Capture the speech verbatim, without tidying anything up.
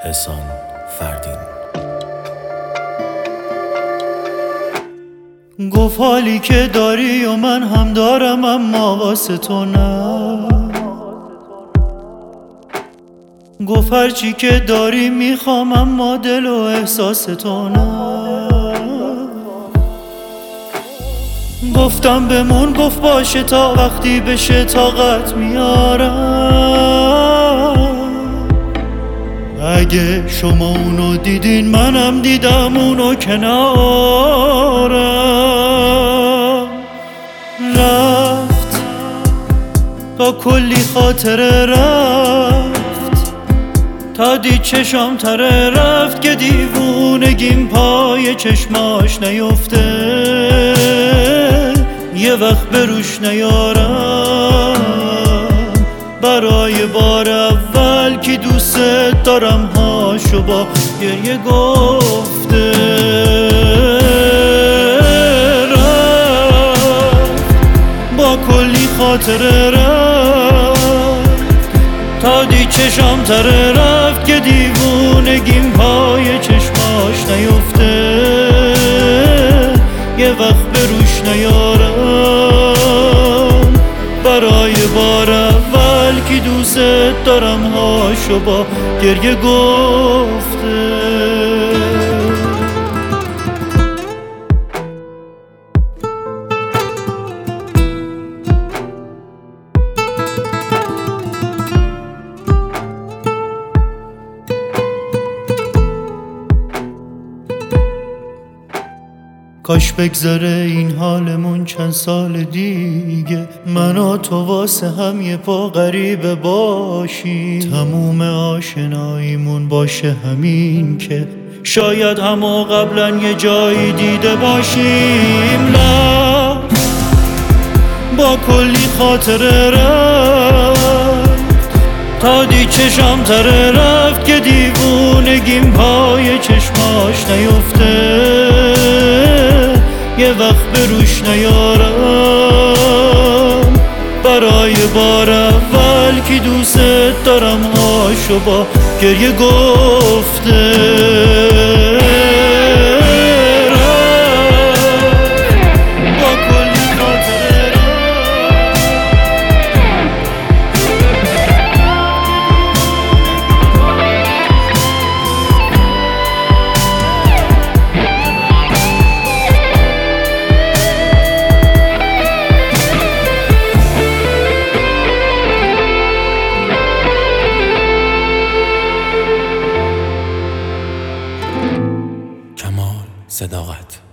احسان فردین. گفت حالی که داری و من هم دارم اما واسه تو نه. گفت هرچی که داری میخوام اما دل و احساس تو نه. گفتم بمون، گفت باشه تا وقتی بشه طاقت میارم. اگه شما اونو دیدین منم دیدم اونو کنارم. رفت تا کلی خاطره رفت، تا دید چشام تره رفت که دیوونگیم پای چشماش نیفته، یه وقت بروش نیارم. برای بار اول که دوست دارم هاشو با گریه گفته. رفت با کلی خاطره رفت، تا دید چشام تره رفت که دیوونگیم پای چشماش نیفته، یه وقت بروش نیارم. برای بار اول که دوست دارم هاشو با گریه گفته. کاش بگذره این حالمون چند سال دیگه، من و تو واسه هم یه پا غریبه باشیم. تموم آشناییمون باشه همین که شاید همو قبلا یه جایی دیده باشیم. نه با کلی خاطره رفت، تا دید چشام تره رفت که دیوونگیم پای چشماش نیفته، یه وقت بروش نیارم. برای بار اول که دوست دارم هاشو با گریه گفته. کمال صداقت.